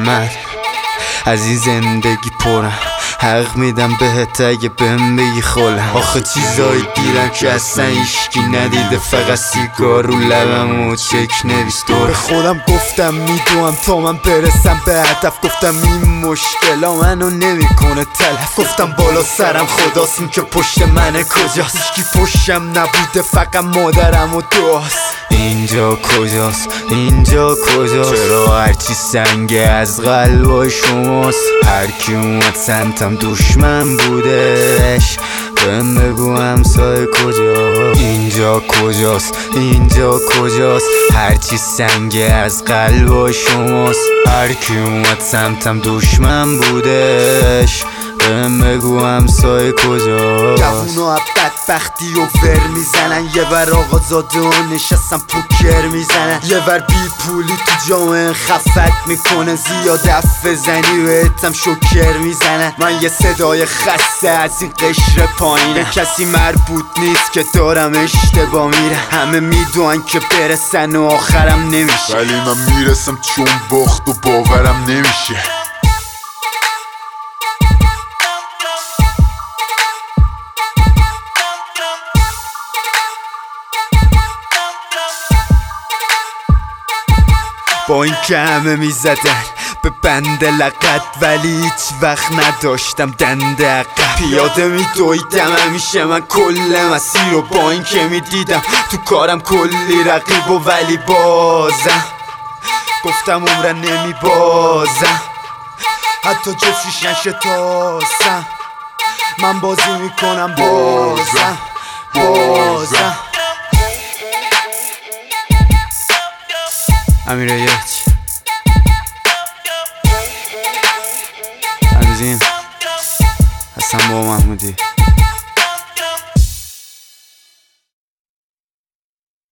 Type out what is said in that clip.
من از این زندگی پرم، حق میدم بهت اگه بهم بگی خلم. آخه چیزایی دیدم که اصلا هیشکی ندیده، فقط سیگار رو لبم و چک نویستور. به خودم گفتم میدونم تا من برسم به هدف، گفتم این مشکلا منو نمیکنه تلف. گفتم بالا سرم خداست، این که پشت منه کجاست؟ هیچکی پشتم نبوده فقط مادرم و دعاست. اینجا کجاست؟ اینجا کجاست؟ چرا هرچی سنگه از قلبای شماست؟ هرکی اومد سمتم دشمن بودش، بهم بگو همسایه کجاست؟ اینجا کجاست؟ اینجا کجاست؟ هرچی سنگه از قلبای شماست. هرکی اومد سمتم دشمن بودش، بهم بگو همسایه کجاست؟ جوونا بدبختی و ور میزنن، یه ور آقازاده و نشستن پوکر میزنن، یه ور بی پولی تو جامعه خفت میکنه، زیاد اف بزنی بهتم شکر میزنن. من یه صدای خسته از این قشر پایینه، کسی مربوط نیست که دارم اشتباه میره. همه میدونن که برسن و آخرم نمیشه، ولی من میرسم چون باخت و باورم نمیشه. با این که همه میزدن به بند لقد، ولی هیچ وقت نداشتم دنده عقب. پیاده میدویدم همیشه من کل مسیر رو، با این که میدیدم تو کارم کلی رقیب و ولی بازم گفتم عمرن نمیبازم، حتی جفتیش نشه تازم. من بازی میکنم بازم. امیر یک تنظیم حسن با محمودی.